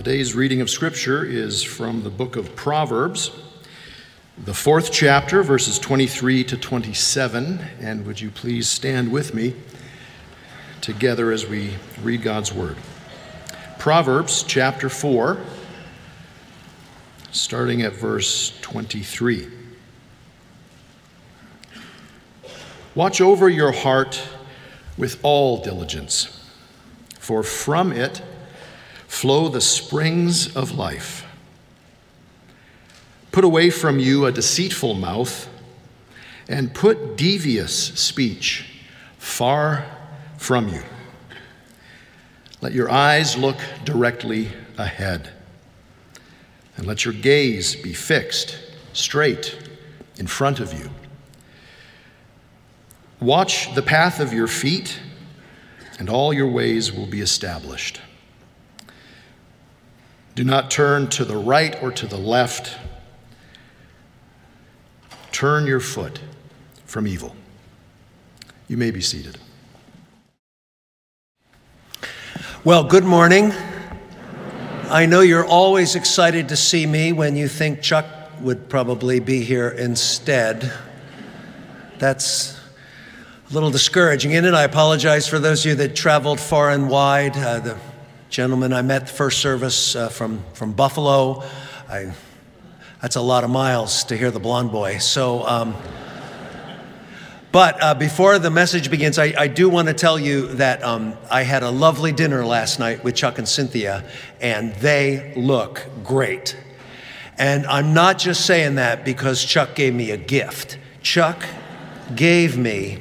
Today's reading of Scripture is from the book of Proverbs, the 4th chapter, verses 23 to 27. And would you please stand with me together as we read God's Word. Proverbs chapter 4, starting at verse 23. Watch over your heart with all diligence, for from it flow the springs of life. Put away from you a deceitful mouth, and put devious speech far from you. Let your eyes look directly ahead, and let your gaze be fixed straight in front of you. Watch the path of your feet, and all your ways will be established. Do not turn to the right or to the left. Turn your foot from evil. You may be seated. Well, good morning. I know you're always excited to see me when you think Chuck would probably be here instead. That's a little discouraging, isn't it? I apologize for those of you that traveled far and wide. The gentleman I met the first service from Buffalo, that's a lot of miles to hear the blonde boy. But before the message begins, I do want to tell you that I had a lovely dinner last night with Chuck and Cynthia, and they look great. And I'm not just saying that because Chuck gave me a gift. Chuck gave me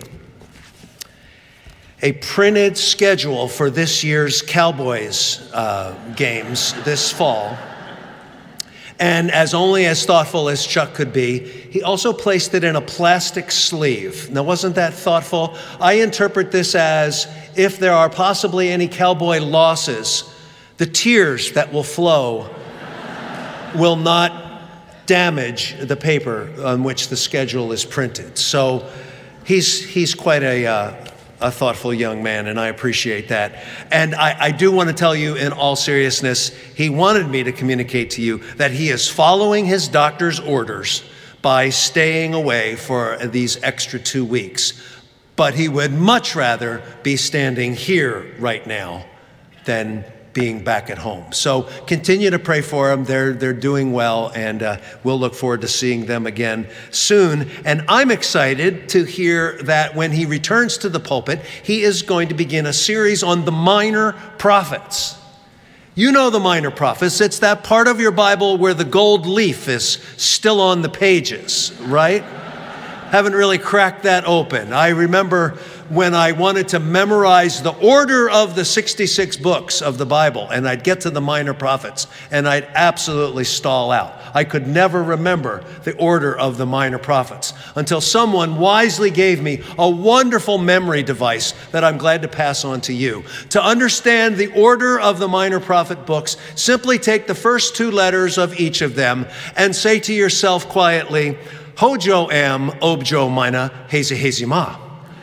a printed schedule for this year's Cowboys games this fall. And as thoughtful as Chuck could be, he also placed it in a plastic sleeve. Now, wasn't that thoughtful? I interpret this as if there are possibly any Cowboy losses, the tears that will flow will not damage the paper on which the schedule is printed. So he's quite a thoughtful young man, and I appreciate that. And I do want to tell you in all seriousness, he wanted me to communicate to you that he is following his doctor's orders by staying away for these extra 2 weeks. But he would much rather be standing here right now than being back at home. So continue to pray for them. They're doing well, and we'll look forward to seeing them again soon. And I'm excited to hear that when he returns to the pulpit, he is going to begin a series on the minor prophets. You know the minor prophets. It's that part of your Bible where the gold leaf is still on the pages, right? Haven't really cracked that open. I remember when I wanted to memorize the order of the 66 books of the Bible, and I'd get to the minor prophets, and I'd absolutely stall out. I could never remember the order of the minor prophets until someone wisely gave me a wonderful memory device that I'm glad to pass on to you. To understand the order of the minor prophet books, simply take the first 2 letters of each of them and say to yourself quietly, Hojo am, objo mina, hazy hazy ma.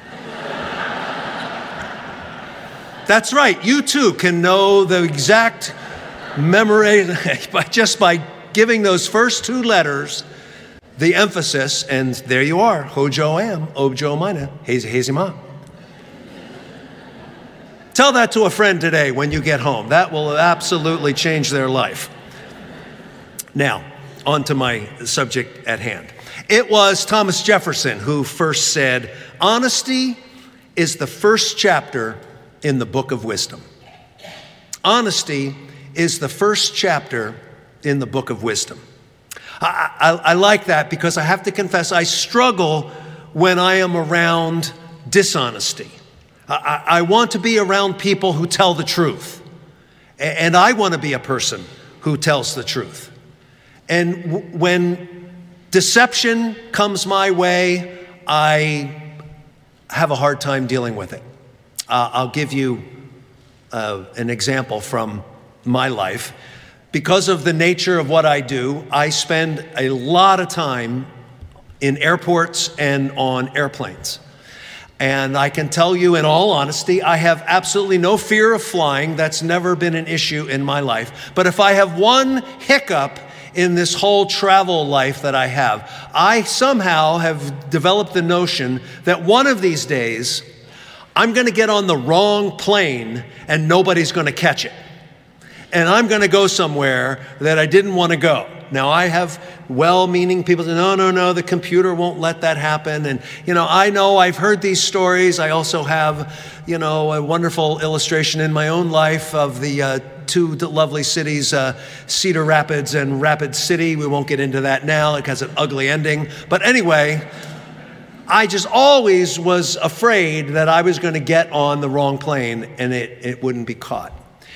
That's right, you too can know the exact memory just by giving those first 2 letters the emphasis, and there you are, Hojo am, objo mina, hazy hazy ma. Tell that to a friend today when you get home. That will absolutely change their life. Now, on to my subject at hand. It was Thomas Jefferson who first said, honesty is the first chapter in the book of wisdom. Honesty is the first chapter in the book of wisdom. I like that because I have to confess I struggle when I am around dishonesty. I want to be around people who tell the truth. And I want to be a person who tells the truth. And when deception comes my way, I have a hard time dealing with it. I'll give you an example from my life. Because of the nature of what I do, I spend a lot of time in airports and on airplanes. And I can tell you in all honesty, I have absolutely no fear of flying. That's never been an issue in my life. But if I have one hiccup in this whole travel life that I have, I somehow have developed the notion that one of these days, I'm going to get on the wrong plane and nobody's going to catch it. And I'm going to go somewhere that I didn't want to go. Now, I have well-meaning people say, no, the computer won't let that happen. And, I know I've heard these stories. I also have, a wonderful illustration in my own life of the two lovely cities, Cedar Rapids and Rapid City. We won't get into that now. It has an ugly ending. But anyway, I just always was afraid that I was going to get on the wrong plane and it wouldn't be caught.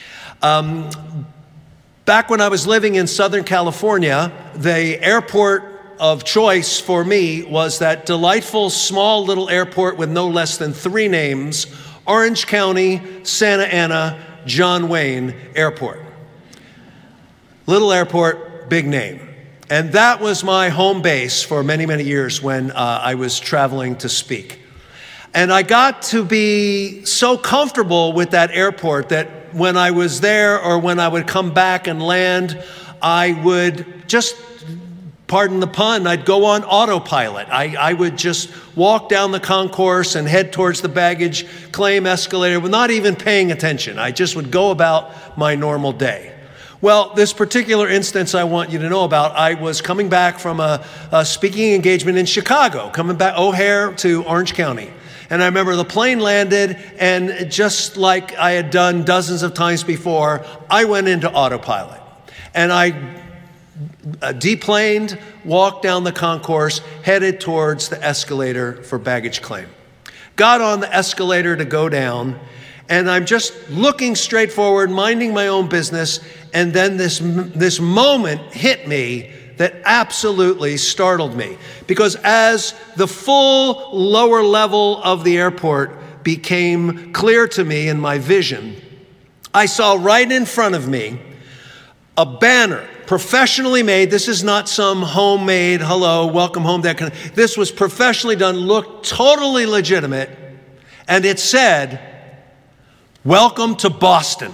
Back when I was living in Southern California, the airport of choice for me was that delightful small little airport with no less than 3 names, Orange County, Santa Ana, John Wayne Airport. Little airport, big name. And that was my home base for many, many years when I was traveling to speak. And I got to be so comfortable with that airport that when I was there or when I would come back and land, I would just, pardon the pun, I'd go on autopilot. I would just walk down the concourse and head towards the baggage claim escalator with not even paying attention. I just would go about my normal day. Well, this particular instance I want you to know about, I was coming back from a speaking engagement in Chicago, coming back O'Hare to Orange County. And I remember the plane landed, and just like I had done dozens of times before, I went into autopilot. And I deplaned, walked down the concourse, headed towards the escalator for baggage claim. Got on the escalator to go down, and I'm just looking straight forward, minding my own business, and then this moment hit me that absolutely startled me. Because as the full lower level of the airport became clear to me in my vision, I saw right in front of me a banner, professionally made. This is not some homemade, hello, welcome home, that kind of. This was professionally done, looked totally legitimate, and it said, "Welcome to Boston."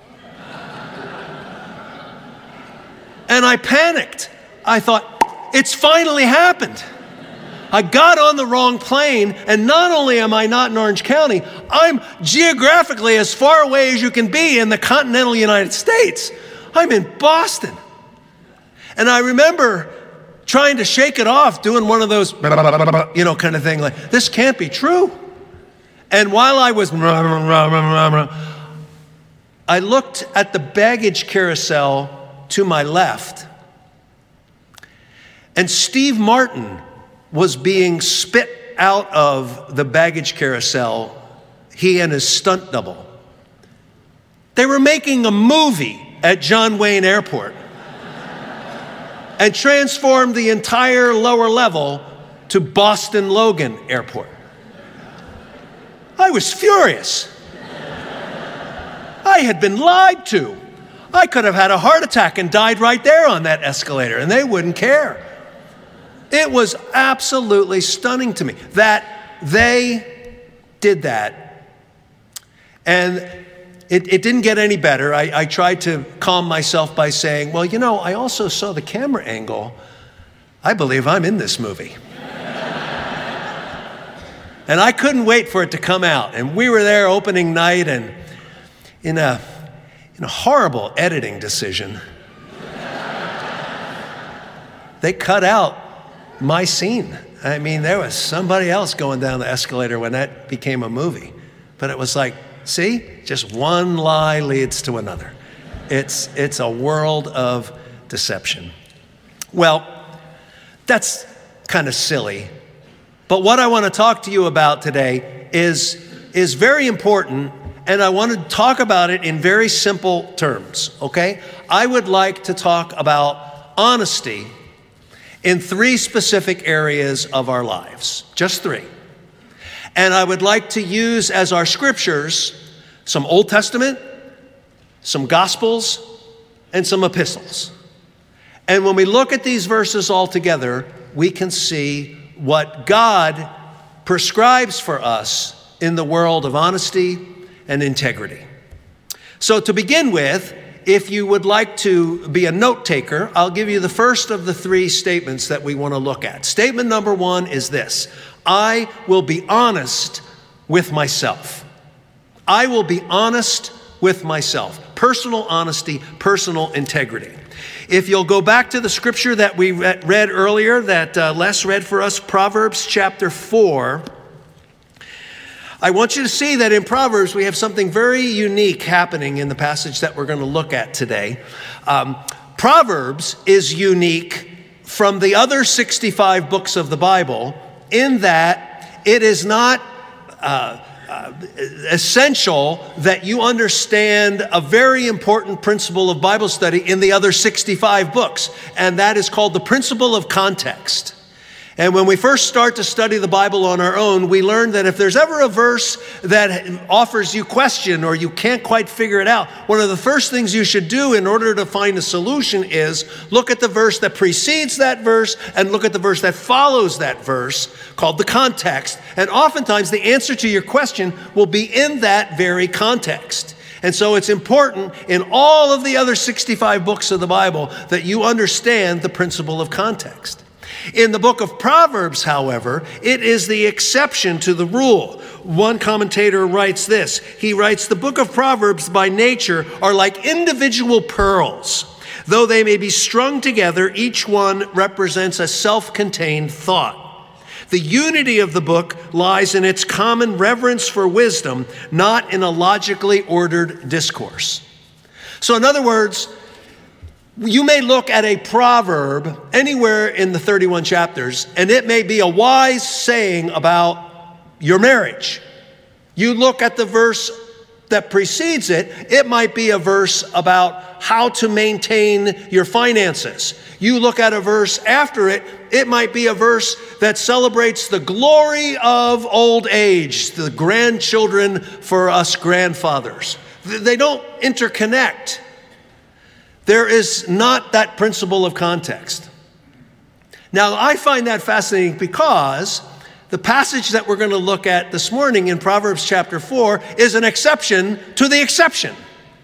And I panicked. I thought, it's finally happened. I got on the wrong plane, and not only am I not in Orange County, I'm geographically as far away as you can be in the continental United States. I'm in Boston. And I remember trying to shake it off, doing one of those, kind of thing, like, this can't be true. And while I was, I looked at the baggage carousel to my left, and Steve Martin was being spit out of the baggage carousel, he and his stunt double. They were making a movie at John Wayne Airport and transformed the entire lower level to Boston Logan Airport. I was furious. I had been lied to. I could have had a heart attack and died right there on that escalator, and they wouldn't care. It was absolutely stunning to me that they did that. And it didn't get any better. I tried to calm myself by saying, well, I also saw the camera angle. I believe I'm in this movie. And I couldn't wait for it to come out. And we were there opening night, and in a horrible editing decision, they cut out my scene. I mean, there was somebody else going down the escalator when that became a movie. But it was like, see, just one lie leads to another. It's a world of deception. Well, that's kind of silly. But what I want to talk to you about today is very important, and I want to talk about it in very simple terms, okay? I would like to talk about honesty in 3 specific areas of our lives, just 3. And I would like to use as our scriptures some Old Testament, some Gospels, and some epistles. And when we look at these verses all together, we can see what God prescribes for us in the world of honesty and integrity. So to begin with, if you would like to be a note taker, I'll give you the first of the three statements that we want to look at. Statement number one is this: I will be honest with myself. I will be honest with myself. Personal honesty, personal integrity. If you'll go back to the scripture that we read earlier, that Les read for us, Proverbs chapter 4, I want you to see that in Proverbs we have something very unique happening in the passage that we're going to look at today. Proverbs is unique from the other 65 books of the Bible in that it is not essential that you understand a very important principle of Bible study in the other 65 books, and that is called the principle of context. And when we first start to study the Bible on our own, we learn that if there's ever a verse that offers you question or you can't quite figure it out, one of the first things you should do in order to find a solution is look at the verse that precedes that verse and look at the verse that follows that verse, called the context. And oftentimes the answer to your question will be in that very context. And so it's important in all of the other 65 books of the Bible that you understand the principle of context. In the book of Proverbs, however, it is the exception to the rule. One commentator writes this. He writes, the book of Proverbs by nature are like individual pearls. Though they may be strung together, each one represents a self-contained thought. The unity of the book lies in its common reverence for wisdom, not in a logically ordered discourse. So in other words, you may look at a proverb anywhere in the 31 chapters, and it may be a wise saying about your marriage. You look at the verse that precedes it, it might be a verse about how to maintain your finances. You look at a verse after it, it might be a verse that celebrates the glory of old age, the grandchildren for us grandfathers. They don't interconnect. There is not that principle of context. Now, I find that fascinating because the passage that we're going to look at this morning in Proverbs chapter 4 is an exception to the exception.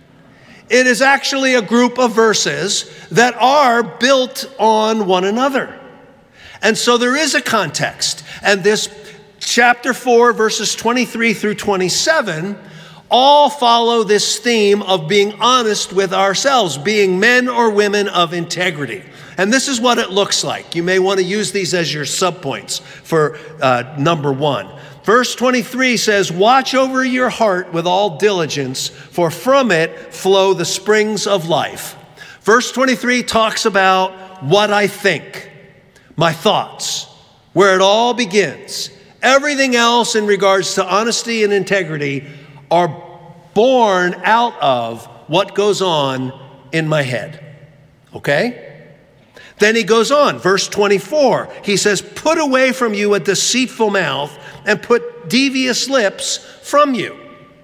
It is actually a group of verses that are built on one another. And so there is a context. And this chapter 4, verses 23 through 27, all follow this theme of being honest with ourselves, being men or women of integrity. And this is what it looks like. You may want to use these as your subpoints for number one. Verse 23 says, watch over your heart with all diligence, for from it flow the springs of life. Verse 23 talks about what I think, my thoughts, where it all begins. Everything else in regards to honesty and integrity are born out of what goes on in my head. Okay? Then he goes on, verse 24. He says, put away from you a deceitful mouth and put devious lips from you.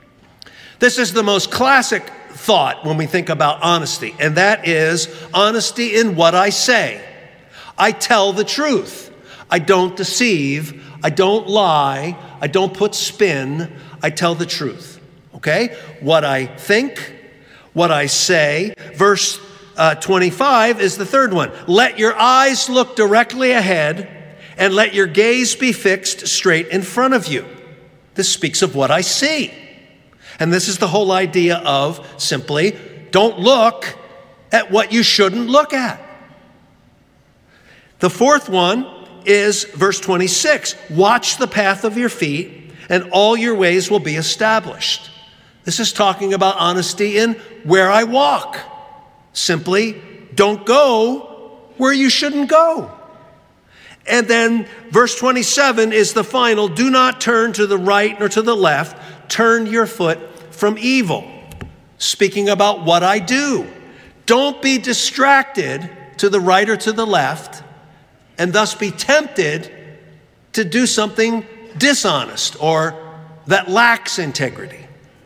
This is the most classic thought when we think about honesty, and that is honesty in what I say. I tell the truth. I don't deceive. I don't lie. I don't put spin. I tell the truth. Okay? What I think, what I say. Verse 25 is the third one. Let your eyes look directly ahead and let your gaze be fixed straight in front of you. This speaks of what I see. And this is the whole idea of simply don't look at what you shouldn't look at. The fourth one is verse 26. Watch the path of your feet and all your ways will be established. This is talking about honesty in where I walk. Simply, don't go where you shouldn't go. And then verse 27 is the final. Do not turn to the right nor to the left. Turn your foot from evil. Speaking about what I do. Don't be distracted to the right or to the left and thus be tempted to do something dishonest or that lacks integrity.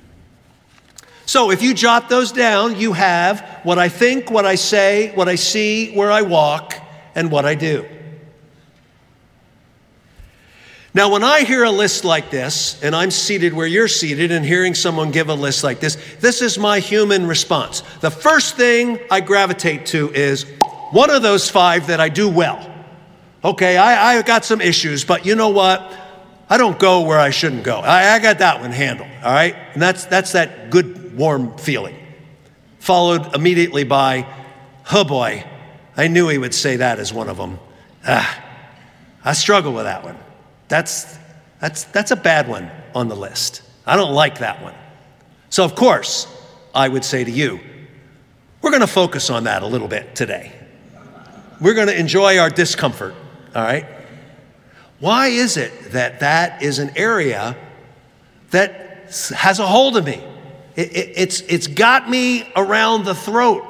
So if you jot those down, you have what I think, what I say, what I see, where I walk, and what I do. Now, when I hear a list like this, and I'm seated where you're seated and hearing someone give a list like this is my human response. The first thing I gravitate to is one of those 5 that I do well. Okay, I got some issues, but you know what? I don't go where I shouldn't go. I got that one handled, all right? And that's that good, warm feeling. Followed immediately by, oh boy, I knew he would say that as one of them. I struggle with that one. That's a bad one on the list. I don't like that one. So of course, I would say to you, we're going to focus on that a little bit today. We're going to enjoy our discomfort, all right? Why is it that is an area that has a hold of me? It's got me around the throat.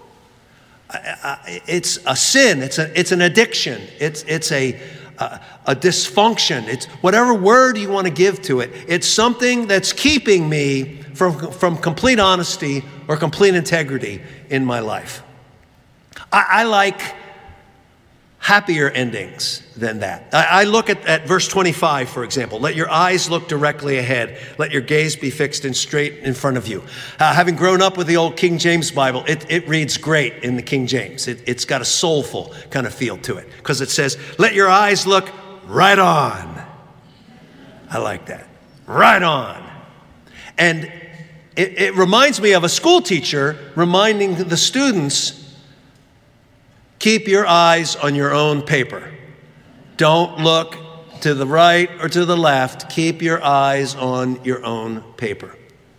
It's a sin. It's an addiction. It's a dysfunction. It's whatever word you want to give to it. It's something that's keeping me from complete honesty or complete integrity in my life. I like happier endings than that. I look at verse 25, for example. Let your eyes look directly ahead. Let your gaze be fixed and straight in front of you. Having grown up with the old King James Bible, it reads great in the King James. It's got a soulful kind of feel to it because it says, let your eyes look right on. I like that. Right on. And it reminds me of a school teacher reminding the students, keep your eyes on your own paper. Don't look to the right or to the left. Keep your eyes on your own paper.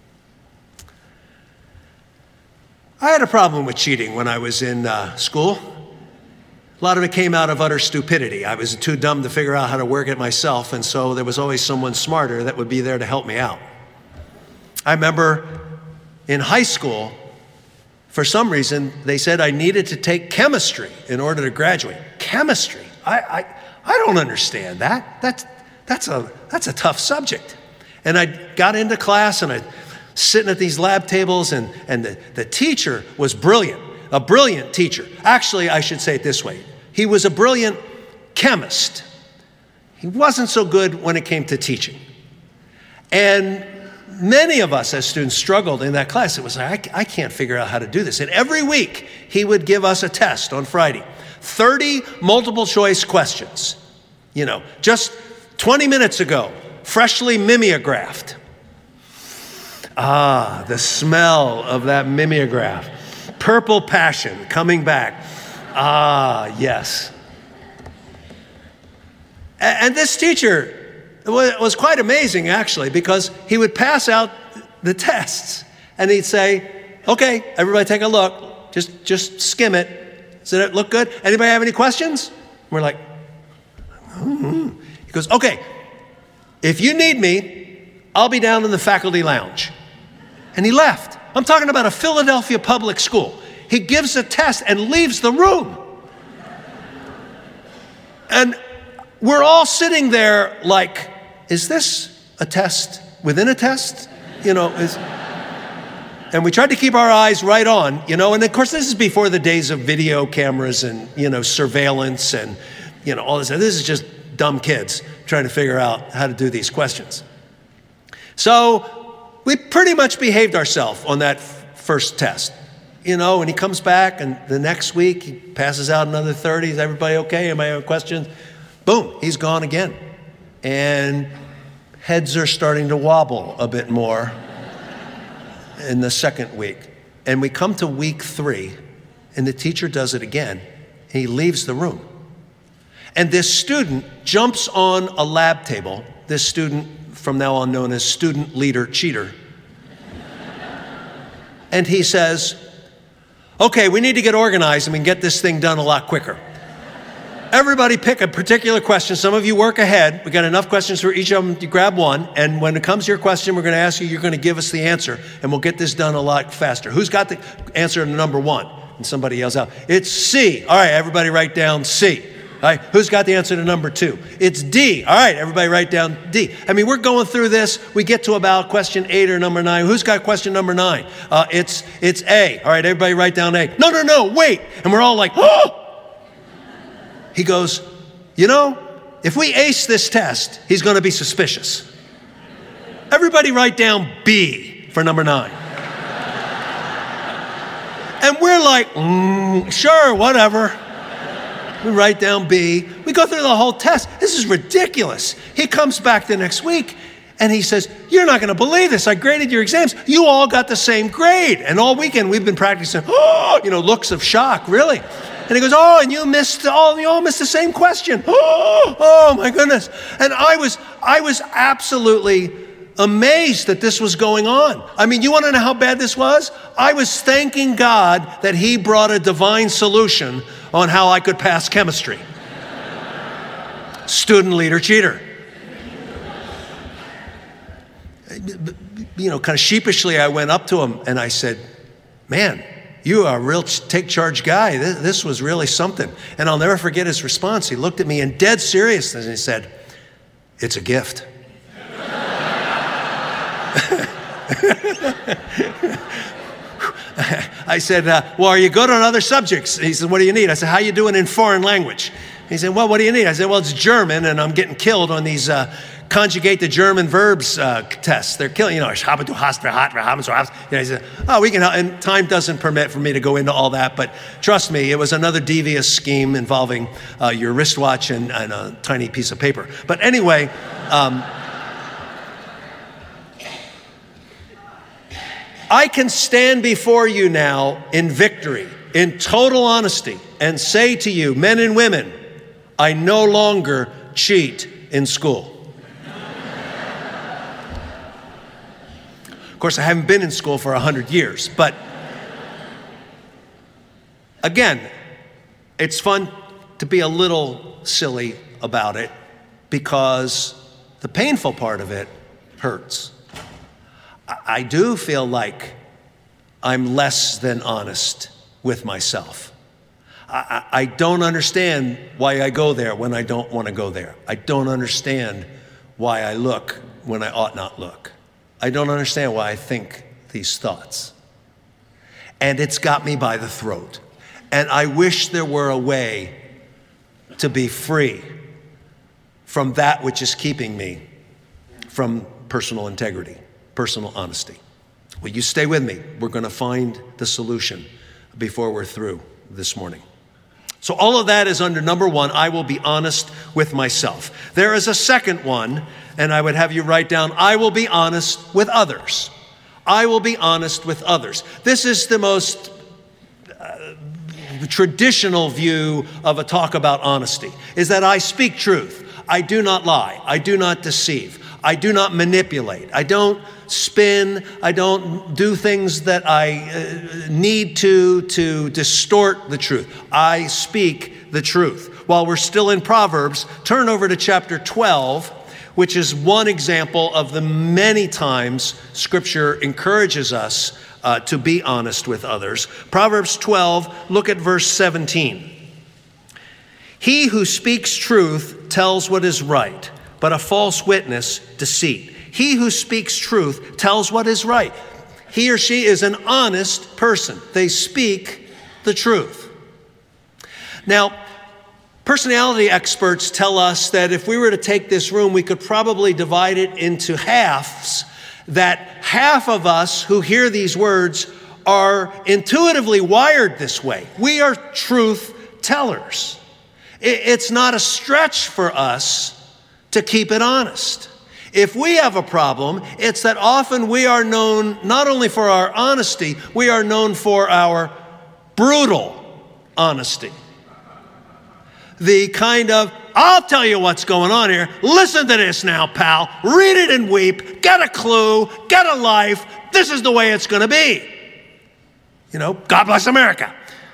I had a problem with cheating when I was in school. A lot of it came out of utter stupidity. I was too dumb to figure out how to work it myself, and so there was always someone smarter that would be there to help me out. I remember in high school, for some reason, they said I needed to take chemistry in order to graduate. Chemistry? I don't understand that. That's a tough subject. And I got into class and I sitting at these lab tables and the teacher was brilliant, a brilliant teacher. Actually, I should say it this way. He was a brilliant chemist. He wasn't so good when it came to teaching. And many of us as students struggled in that class. It was like, I can't figure out how to do this. And every week, he would give us a test on Friday. 30 multiple choice questions. You know, just 20 minutes ago, freshly mimeographed. Ah, the smell of that mimeograph. Purple passion coming back. Ah, yes. And this teacher, it was quite amazing, actually, because he would pass out the tests and he'd say, okay, everybody take a look. Just skim it. Does it look good? Anybody have any questions? We're like, He goes, okay, if you need me, I'll be down in the faculty lounge. And he left. I'm talking about a Philadelphia public school. He gives a test and leaves the room. And we're all sitting there like, is this a test within a test? You know, and we tried to keep our eyes right on, you know, and of course this is before the days of video cameras and, you know, surveillance and, you know, all this. This is just dumb kids trying to figure out how to do these questions. So we pretty much behaved ourselves on that first test. You know, and he comes back and the next week he passes out another 30. Is everybody okay? Anybody have questions? Boom, he's gone again. And heads are starting to wobble a bit more in the second week. And we come to week 3 and the teacher does it again. And he leaves the room. And this student jumps on a lab table. This student, from now on known as student leader cheater. And he says, okay, we need to get organized and we can get this thing done a lot quicker. Everybody pick a particular question. Some of you work ahead. We got enough questions for each of them. You grab one. And when it comes to your question, we're going to ask you, you're going to give us the answer. And we'll get this done a lot faster. Who's got the answer to number 1? And somebody yells out, it's C. All right, everybody write down C. All right, who's got the answer to number 2? It's D. All right, everybody write down D. I mean, we're going through this. We get to about question 8 or number 9. Who's got question number 9? It's A. All right, everybody write down A. No, wait. And we're all like, oh! He goes, you know, if we ace this test, he's going to be suspicious. Everybody write down B for number 9. And we're like, sure, whatever. We write down B. We go through the whole test. This is ridiculous. He comes back the next week and he says, you're not going to believe this. I graded your exams. You all got the same grade. And all weekend we've been practicing, looks of shock, really. And he goes, and you all missed the same question. Oh my goodness. And I was absolutely amazed that this was going on. I mean, you want to know how bad this was? I was thanking God that he brought a divine solution on how I could pass chemistry. Student leader cheater. Kind of sheepishly, I went up to him and I said, man, you are a real take charge guy. This was really something. And I'll never forget his response. He looked at me in dead seriousness and he said, it's a gift. I said, well, are you good on other subjects? He said, what do you need? I said, how you doing in foreign language? He said, well, what do you need? I said, well, it's German, and I'm getting killed on these conjugate the German verbs tests. They're killing, ich habe, du hast, wir hat, wir haben, so hast. He said, we can help. And time doesn't permit for me to go into all that, but trust me, it was another devious scheme involving your wristwatch and a tiny piece of paper. But anyway, I can stand before you now in victory, in total honesty, and say to you, men and women, I no longer cheat in school. Of course, I haven't been in school for 100 years, but again, it's fun to be a little silly about it because the painful part of it hurts. I do feel like I'm less than honest with myself. I don't understand why I go there when I don't want to go there. I don't understand why I look when I ought not look. I don't understand why I think these thoughts. And it's got me by the throat. And I wish there were a way to be free from that which is keeping me from personal integrity, personal honesty. Will you stay with me? We're going to find the solution before we're through this morning. So all of that is under number 1, I will be honest with myself. There is a second one, and I would have you write down, I will be honest with others. I will be honest with others. This is the most traditional view of a talk about honesty, is that I speak truth. I do not lie. I do not deceive. I do not manipulate. I don't spin. I don't do things that I need to distort the truth. I speak the truth. While we're still in Proverbs, turn over to chapter 12, which is one example of the many times Scripture encourages us to be honest with others. Proverbs 12, look at verse 17. He who speaks truth tells what is right, but a false witness deceit. He who speaks truth tells what is right. He or she is an honest person. They speak the truth. Now, personality experts tell us that if we were to take this room, we could probably divide it into halves, that half of us who hear these words are intuitively wired this way. We are truth tellers. It's not a stretch for us to keep it honest. If we have a problem, it's that often we are known not only for our honesty, we are known for our brutal honesty. The kind of, I'll tell you what's going on here. Listen to this now, pal. Read it and weep. Get a clue. Get a life. This is the way it's going to be. God bless America.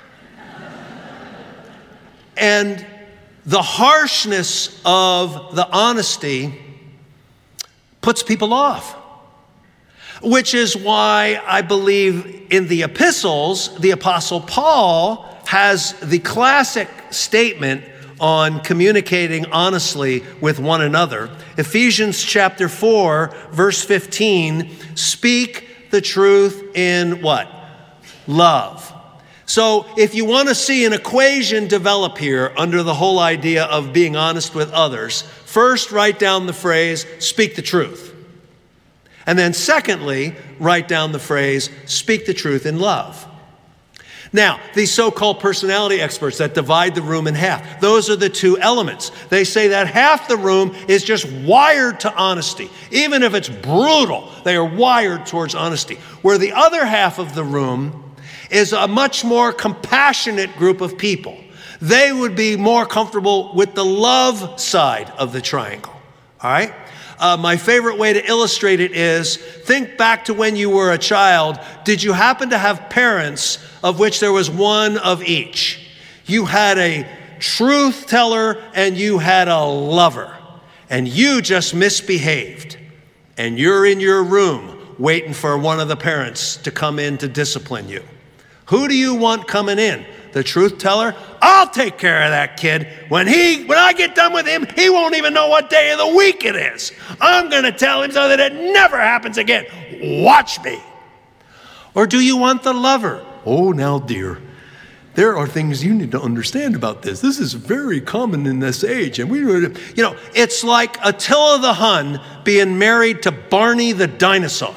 And the harshness of the honesty puts people off, which is why I believe in the epistles, the Apostle Paul has the classic statement on communicating honestly with one another. Ephesians chapter 4, verse 15, speak the truth in what? Love. So if you want to see an equation develop here under the whole idea of being honest with others, first write down the phrase, speak the truth. And then secondly, write down the phrase, speak the truth in love. Now, these so-called personality experts that divide the room in half, those are the two elements. They say that half the room is just wired to honesty. Even if it's brutal, they are wired towards honesty. Where the other half of the room is a much more compassionate group of people. They would be more comfortable with the love side of the triangle, all right? My favorite way to illustrate it is, think back to when you were a child. Did you happen to have parents of which there was one of each? You had a truth teller and you had a lover, and you just misbehaved. And you're in your room waiting for one of the parents to come in to discipline you. Who do you want coming in? The truth teller? I'll take care of that kid. When I get done with him, he won't even know what day of the week it is. I'm going to tell him so that it never happens again. Watch me. Or do you want the lover? Oh, now, dear, there are things you need to understand about this. This is very common in this age. And it's like Attila the Hun being married to Barney the dinosaur.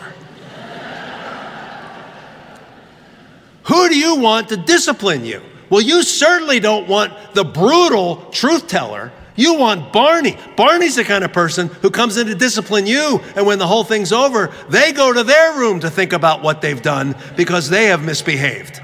Who do you want to discipline you? Well, you certainly don't want the brutal truth teller. You want Barney. Barney's the kind of person who comes in to discipline you, and when the whole thing's over, they go to their room to think about what they've done because they have misbehaved.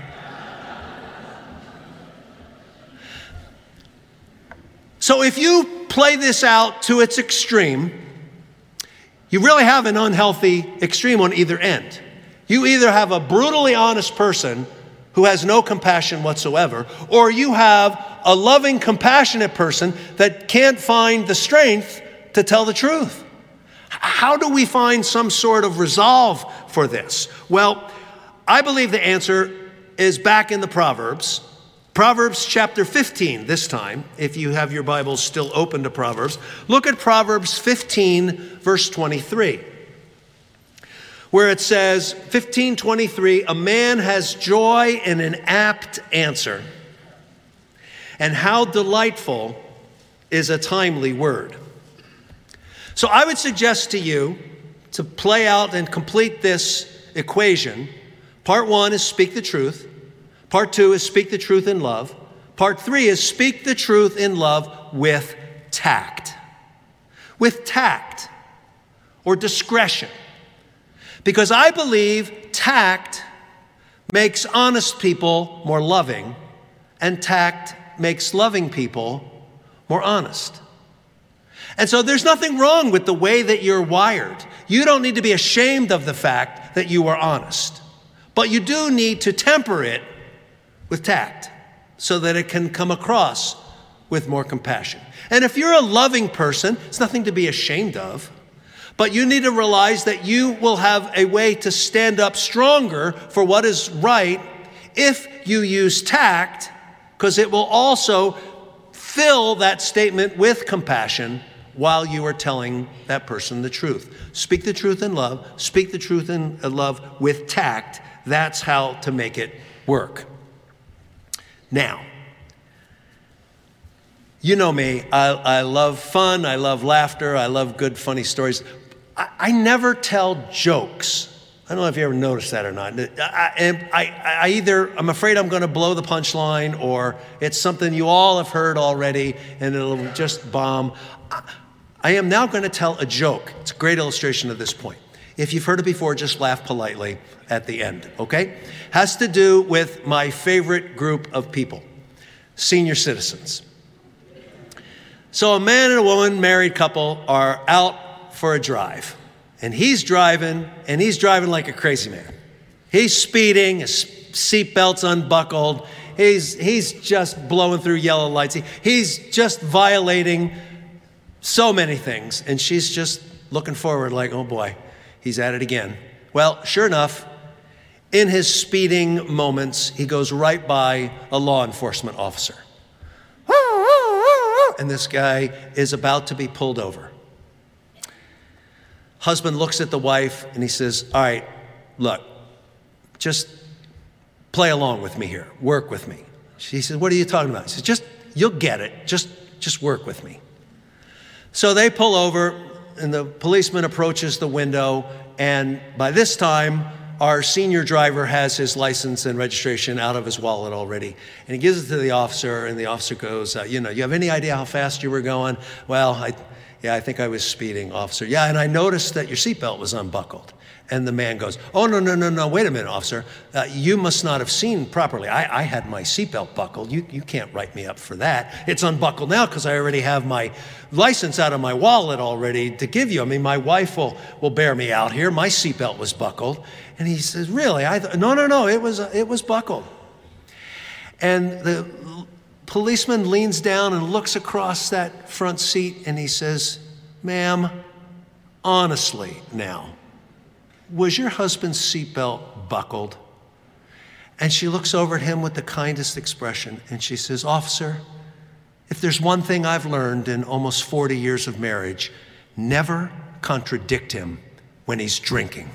So if you play this out to its extreme, you really have an unhealthy extreme on either end. You either have a brutally honest person who has no compassion whatsoever, or you have a loving, compassionate person that can't find the strength to tell the truth. How do we find some sort of resolve for this? Well, I believe the answer is back in the Proverbs. Proverbs chapter 15 this time, if you have your Bibles still open to Proverbs. Look at Proverbs 15, verse 23. Where it says, 15:23, a man has joy in an apt answer, and how delightful is a timely word. So I would suggest to you to play out and complete this equation. Part 1 is speak the truth. Part 2 is speak the truth in love. Part 3 is speak the truth in love with tact. With tact or discretion. Because I believe tact makes honest people more loving, and tact makes loving people more honest. And so there's nothing wrong with the way that you're wired. You don't need to be ashamed of the fact that you are honest. But you do need to temper it with tact so that it can come across with more compassion. And if you're a loving person, it's nothing to be ashamed of. But you need to realize that you will have a way to stand up stronger for what is right if you use tact, because it will also fill that statement with compassion while you are telling that person the truth. Speak the truth in love. Speak the truth in love with tact. That's how to make it work. Now, you know me. I love fun. I love laughter. I love good, funny stories. I never tell jokes. I don't know if you ever noticed that or not. I'm afraid I'm going to blow the punchline, or it's something you all have heard already and it'll just bomb. I am now going to tell a joke. It's a great illustration of this point. If you've heard it before, just laugh politely at the end, okay? Has to do with my favorite group of people, senior citizens. So a man and a woman, married couple, are out for a drive. And he's driving like a crazy man. He's speeding, his seatbelt's unbuckled. He's just blowing through yellow lights. He's just violating so many things. And she's just looking forward like, oh boy, he's at it again. Well, sure enough, in his speeding moments, he goes right by a law enforcement officer. And this guy is about to be pulled over. Husband looks at the wife and he says, all right, look, just play along with me here. Work with me. She said, what are you talking about? He says, you'll get it. Just work with me. So they pull over, and the policeman approaches the window, and by this time, our senior driver has his license and registration out of his wallet already. And he gives it to the officer, and the officer goes, you have any idea how fast you were going? Well, I think I was speeding, officer. Yeah, and I noticed that your seatbelt was unbuckled. And the man goes, oh, no, wait a minute, officer. You must not have seen properly. I had my seatbelt buckled. You can't write me up for that. It's unbuckled now because I already have my license out of my wallet already to give you. I mean, my wife will bear me out here. My seatbelt was buckled. And he says, really? No, it was buckled. And the policeman leans down and looks across that front seat, and he says, ma'am, honestly now, was your husband's seatbelt buckled? And she looks over at him with the kindest expression, and she says, officer, if there's one thing I've learned in almost 40 years of marriage, never contradict him when he's drinking.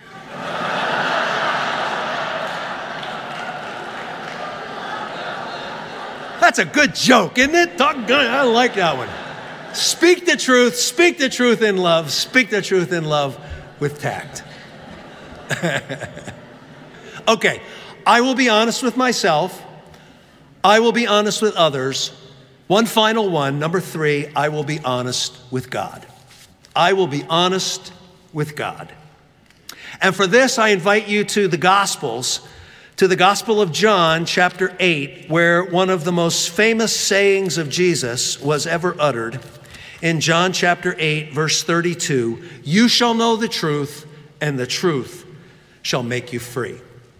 That's a good joke, isn't it? I like that one. Speak the truth in love, speak the truth in love with tact. Okay, I will be honest with myself. I will be honest with others. One final one, number 3, I will be honest with God. I will be honest with God. And for this, I invite you to the Gospels, to the Gospel of John, chapter 8, where one of the most famous sayings of Jesus was ever uttered. In John chapter 8, verse 32, you shall know the truth, and the truth shall make you free.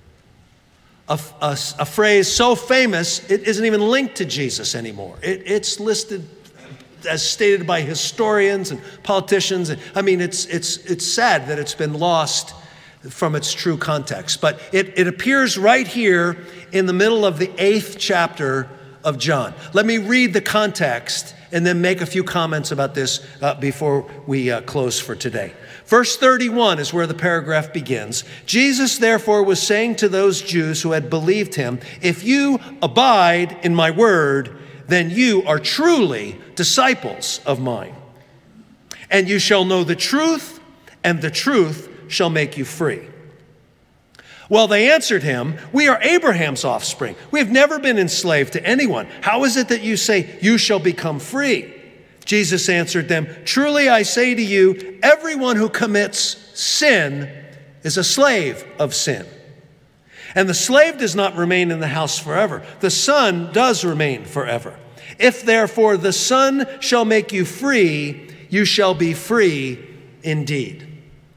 A phrase so famous, it isn't even linked to Jesus anymore. It's listed as stated by historians and politicians. I mean, it's sad that it's been lost from its true context. But it appears right here in the middle of the 8th chapter of John. Let me read the context and then make a few comments about this before we close for today. Verse 31 is where the paragraph begins. Jesus, therefore, was saying to those Jews who had believed him, if you abide in my word, then you are truly disciples of mine. And you shall know the truth, and the truth shall make you free. Well, they answered him, we are Abraham's offspring. We have never been enslaved to anyone. How is it that you say you shall become free? Jesus answered them, truly I say to you, everyone who commits sin is a slave of sin. And the slave does not remain in the house forever. The Son does remain forever. If therefore the Son shall make you free, you shall be free indeed.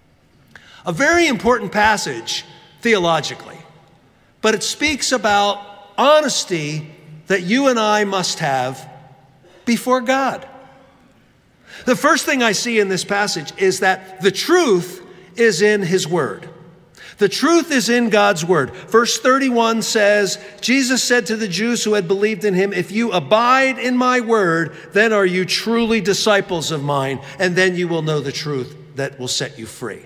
A very important passage theologically, but it speaks about honesty that you and I must have before God. The first thing I see in this passage is that the truth is in his word. The truth is in God's word. Verse 31 says, Jesus said to the Jews who had believed in him, if you abide in my word, then are you truly disciples of mine, and then you will know the truth that will set you free.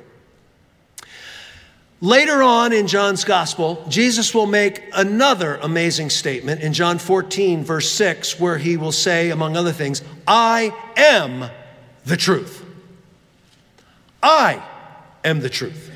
Later on in John's gospel, Jesus will make another amazing statement in John 14, verse 6, where he will say, among other things, I am the truth. I am the truth.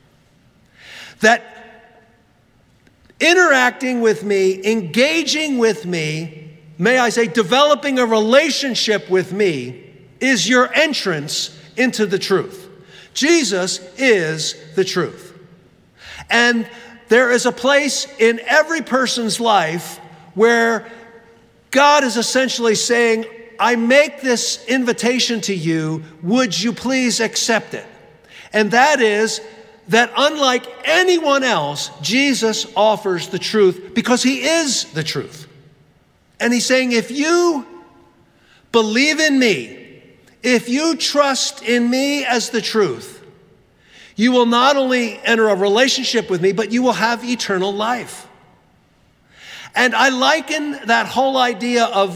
That interacting with me, engaging with me, may I say, developing a relationship with me is your entrance into the truth. Jesus is the truth. And there is a place in every person's life where God is essentially saying, I make this invitation to you, would you please accept it? And that is that unlike anyone else, Jesus offers the truth because he is the truth. And he's saying, if you believe in me, if you trust in me as the truth, you will not only enter a relationship with me, but you will have eternal life. And I liken that whole idea of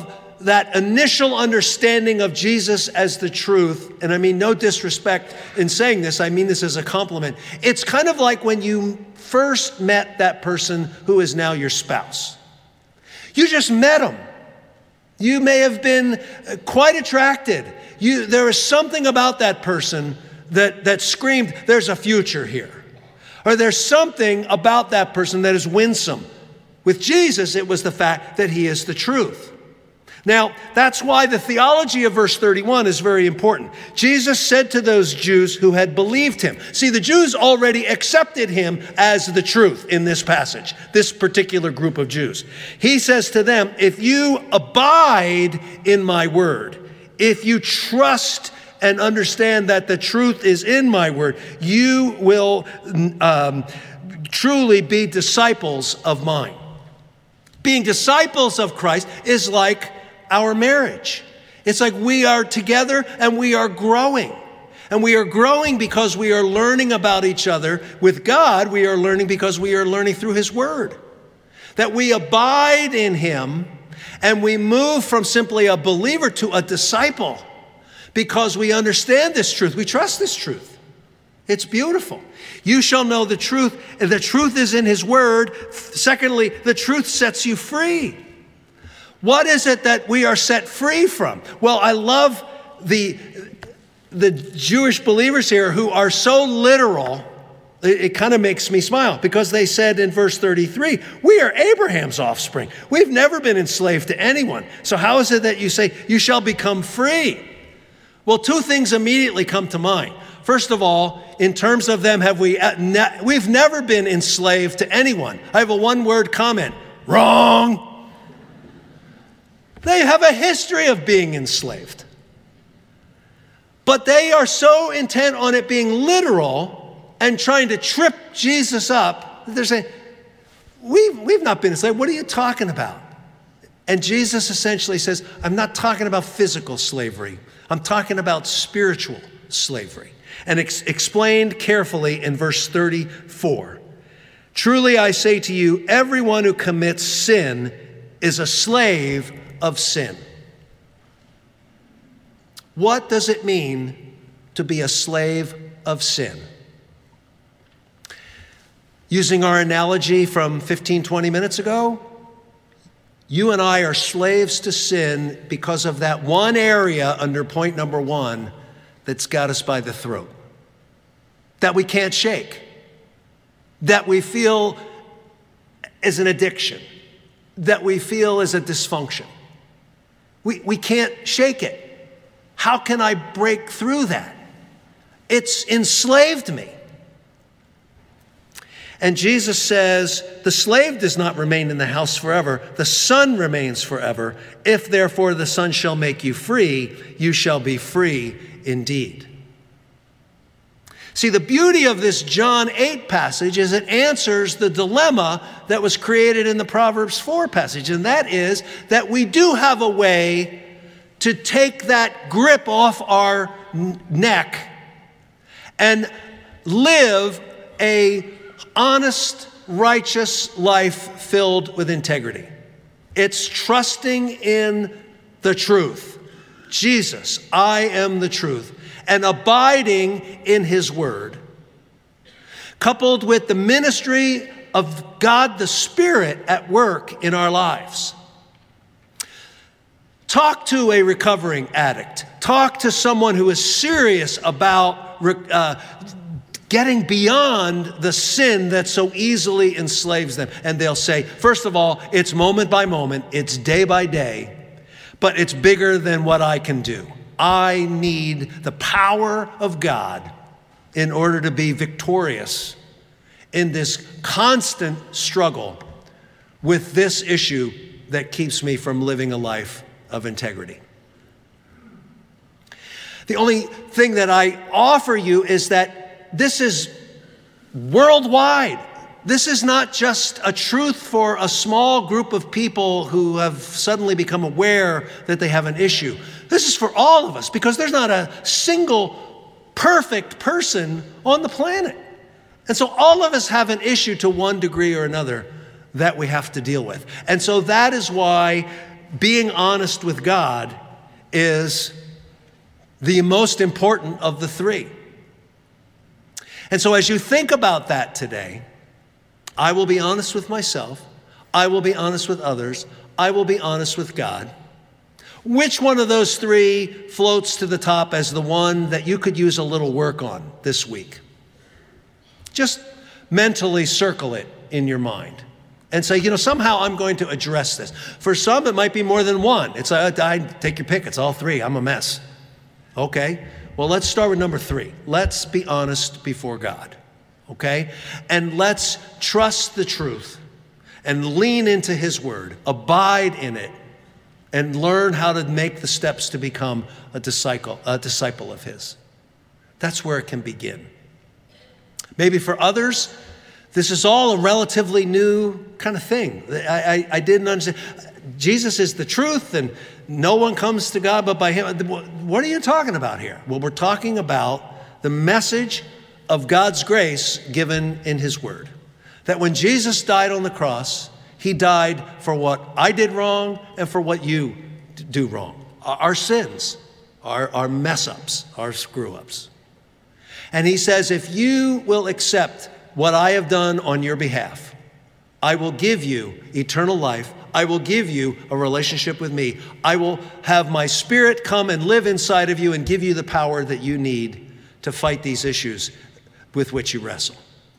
that initial understanding of Jesus as the truth, and I mean no disrespect in saying this, I mean this as a compliment. It's kind of like when you first met that person who is now your spouse. You just met him. You may have been quite attracted. There is something about that person that screamed, there's a future here. Or there's something about that person that is winsome. With Jesus, it was the fact that he is the truth. Now, that's why the theology of verse 31 is very important. Jesus said to those Jews who had believed him. See, the Jews already accepted him as the truth in this passage, this particular group of Jews. He says to them, if you abide in my word, if you trust and understand that the truth is in my word, you will truly be disciples of mine. Being disciples of Christ is like our marriage. It's like we are together and we are growing. And we are growing because we are learning about each other. With God, we are learning because we are learning through his word. That we abide in him and we move from simply a believer to a disciple because we understand this truth. We trust this truth. It's beautiful. You shall know the truth, and the truth is in his word. Secondly, the truth sets you free. What is it that we are set free from? Well, I love the Jewish believers here who are so literal. It kind of makes me smile because they said in verse 33, we are Abraham's offspring. We've never been enslaved to anyone. So how is it that you say you shall become free? Well, two things immediately come to mind. First of all, in terms of them, we've never been enslaved to anyone. I have a one-word comment. Wrong. They have a history of being enslaved. But they are so intent on it being literal and trying to trip Jesus up that they're saying, we've not been enslaved. What are you talking about? And Jesus essentially says, I'm not talking about physical slavery. I'm talking about spiritual slavery. And explained carefully in verse 34. Truly I say to you, everyone who commits sin is a slave of sin. What does it mean to be a slave of sin? Using our analogy from 15, 20 minutes ago, you and I are slaves to sin because of that one area under point number 1 that's got us by the throat, that we can't shake, that we feel is an addiction, that we feel is a dysfunction. We can't shake it. How can I break through that? It's enslaved me. And Jesus says, the slave does not remain in the house forever. The Son remains forever. If therefore the Son shall make you free, you shall be free indeed. See, the beauty of this John 8 passage is it answers the dilemma that was created in the Proverbs 4 passage. And that is that we do have a way to take that grip off our neck and live a honest, righteous life filled with integrity. It's trusting in the truth. Jesus, I am the truth. And abiding in his word, coupled with the ministry of God the Spirit at work in our lives. Talk to a recovering addict. Talk to someone who is serious about getting beyond the sin that so easily enslaves them. And they'll say, first of all, it's moment by moment, it's day by day, but it's bigger than what I can do. I need the power of God in order to be victorious in this constant struggle with this issue that keeps me from living a life of integrity. The only thing that I offer you is that this is worldwide. This is not just a truth for a small group of people who have suddenly become aware that they have an issue. This is for all of us because there's not a single perfect person on the planet. And so all of us have an issue to one degree or another that we have to deal with. And so that is why being honest with God is the most important of the three. And so as you think about that today, I will be honest with myself. I will be honest with others. I will be honest with God. Which one of those three floats to the top as the one that you could use a little work on this week? Just mentally circle it in your mind and say, somehow I'm going to address this. For some, it might be more than one. It's I take your pick. It's all three. I'm a mess. Okay? Well, let's start with number 3. Let's be honest before God. Okay? And let's trust the truth and lean into his word, abide in it, and learn how to make the steps to become a disciple of his. That's where it can begin. Maybe for others, this is all a relatively new kind of thing. I didn't understand. Jesus is the truth, and no one comes to God but by him. What are you talking about here? Well, we're talking about the message of God's grace given in his word. That when Jesus died on the cross, he died for what I did wrong and for what you do wrong. Our sins, our mess-ups, our screw-ups. And he says, if you will accept what I have done on your behalf, I will give you eternal life. I will give you a relationship with me. I will have my spirit come and live inside of you and give you the power that you need to fight these issues with which you wrestle.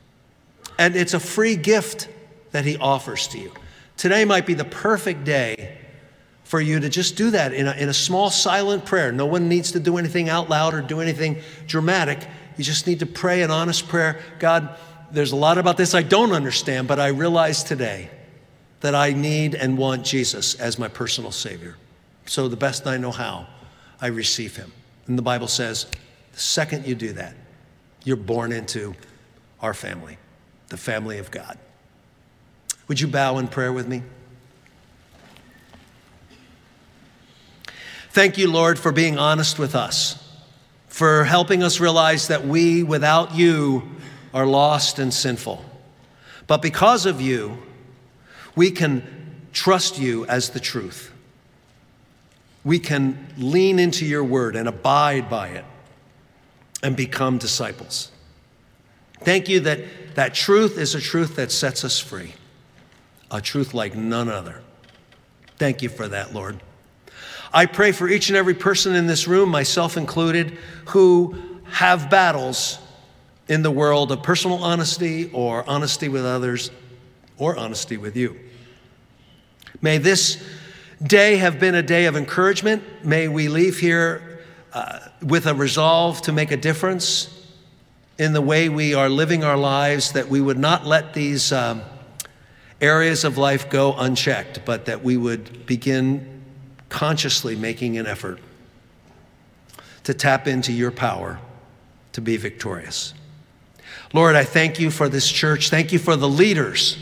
And it's a free gift that he offers to you. Today might be the perfect day for you to just do that in a small silent prayer. No one needs to do anything out loud or do anything dramatic. You just need to pray an honest prayer. God, there's a lot about this I don't understand, but I realize today that I need and want Jesus as my personal Savior. So the best I know how, I receive him. And the Bible says, the second you do that, you're born into our family, the family of God. Would you bow in prayer with me? Thank you, Lord, for being honest with us, for helping us realize that we, without you, are lost and sinful. But because of you, we can trust you as the truth. We can lean into your word and abide by it and become disciples. Thank you that truth is a truth that sets us free, a truth like none other. Thank you for that, Lord. I pray for each and every person in this room, myself included, who have battles in the world of personal honesty or honesty with others or honesty with you. May this day have been a day of encouragement. May we leave here with a resolve to make a difference in the way we are living our lives, that we would not let these areas of life go unchecked, but that we would begin consciously making an effort to tap into your power to be victorious. Lord, I thank you for this church. Thank you for the leaders,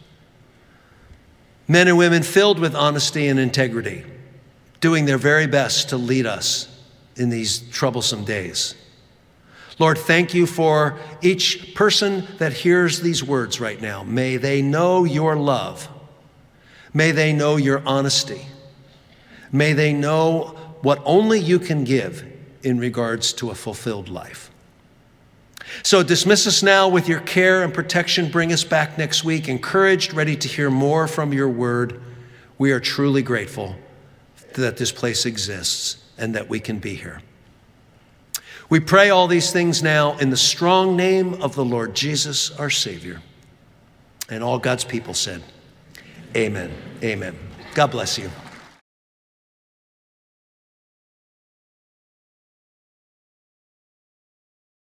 men and women filled with honesty and integrity, doing their very best to lead us in these troublesome days. Lord, thank you for each person that hears these words right now. May they know your love. May they know your honesty. May they know what only you can give in regards to a fulfilled life. So dismiss us now with your care and protection. Bring us back next week, encouraged, ready to hear more from your word. We are truly grateful that this place exists and that we can be here. We pray all these things now in the strong name of the Lord Jesus, our Savior. And all God's people said, amen. Amen. God bless you.